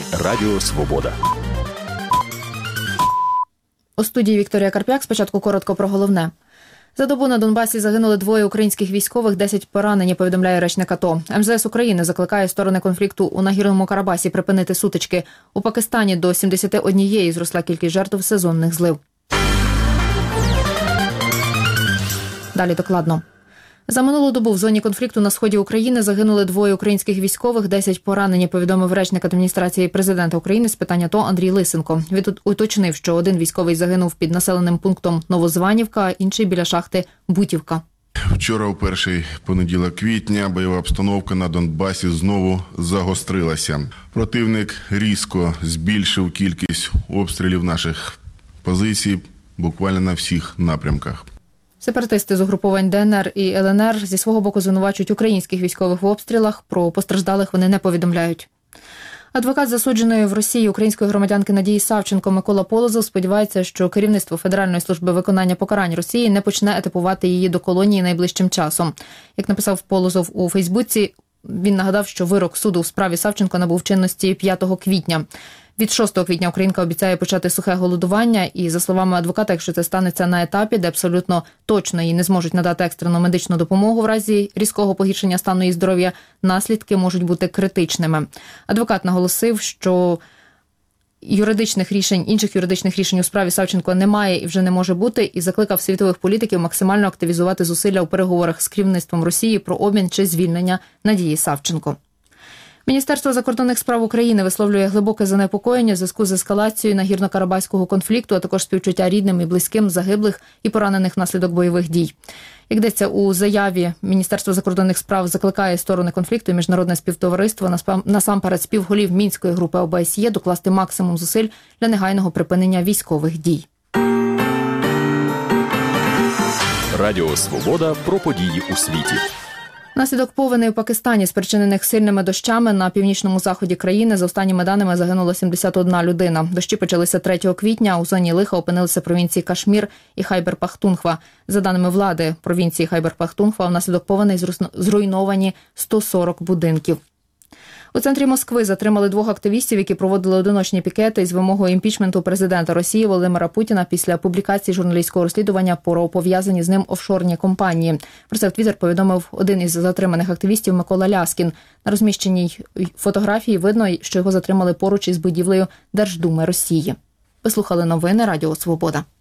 Радіо Свобода. У студії Вікторія Карп'як. Спочатку коротко про головне. За добу на Донбасі загинули 2 українських військових, 10 поранені, повідомляє речник АТО. МЗС України закликає сторони конфлікту у Нагірному Карабасі припинити сутички. У Пакистані до 71 зросла кількість жертв сезонних злив. Далі докладно. За минулу добу в зоні конфлікту на сході України загинули 2 українських військових, 10 поранені, повідомив речник адміністрації президента України з питань АТО Андрій Лисенко. Він уточнив, що один військовий загинув під населеним пунктом Новозванівка, а інший біля шахти Бутівка. Вчора, у перший понеділок квітня, бойова обстановка на Донбасі знову загострилася. Противник різко збільшив кількість обстрілів наших позицій буквально на всіх напрямках. Сепаратисти з угруповань ДНР і ЛНР зі свого боку звинувачують українських військових в обстрілах. Про постраждалих вони не повідомляють. Адвокат засудженої в Росії української громадянки Надії Савченко Микола Полозов сподівається, що керівництво Федеральної служби виконання покарань Росії не почне етапувати її до колонії найближчим часом. Як написав Полозов у Фейсбуці, він нагадав, що вирок суду в справі Савченко набув чинності 5 квітня. Від 6 квітня українка обіцяє почати сухе голодування і, за словами адвоката, якщо це станеться на етапі, де абсолютно точно їй не зможуть надати екстрену медичну допомогу в разі різкого погіршення стану її здоров'я, наслідки можуть бути критичними. Адвокат наголосив, що інших юридичних рішень у справі Савченко немає і вже не може бути, і закликав світових політиків максимально активізувати зусилля у переговорах з керівництвом Росії про обмін чи звільнення Надії Савченко. Міністерство закордонних справ України висловлює глибоке занепокоєння в зв'язку з ескалацією нагірно-карабаського конфлікту, а також співчуття рідним і близьким загиблих і поранених внаслідок бойових дій. Як йдеться у заяві, Міністерство закордонних справ закликає сторони конфлікту і міжнародне співтовариство, насамперед співголів Мінської групи ОБСЄ, докласти максимум зусиль для негайного припинення військових дій. Радіо Свобода про події у світі. Внаслідок повеней у Пакистані, спричинених сильними дощами, на північному заході країни, за останніми даними, загинула 71 людина. Дощі почалися 3 квітня, у зоні лиха опинилися провінції Кашмір і Хайбер-Пахтунхва. За даними влади провінції Хайбер-Пахтунхва, внаслідок повеней зруйновані 140 будинків. У центрі Москви затримали 2 активістів, які проводили одиночні пікети із вимогою імпічменту президента Росії Володимира Путіна після публікації журналістського розслідування про пов'язані з ним офшорні компанії. Про це в Твіттер повідомив один із затриманих активістів Микола Ляскін. На розміщеній фотографії видно, що його затримали поруч із будівлею Держдуми Росії. Ви слухали новини Радіо Свобода.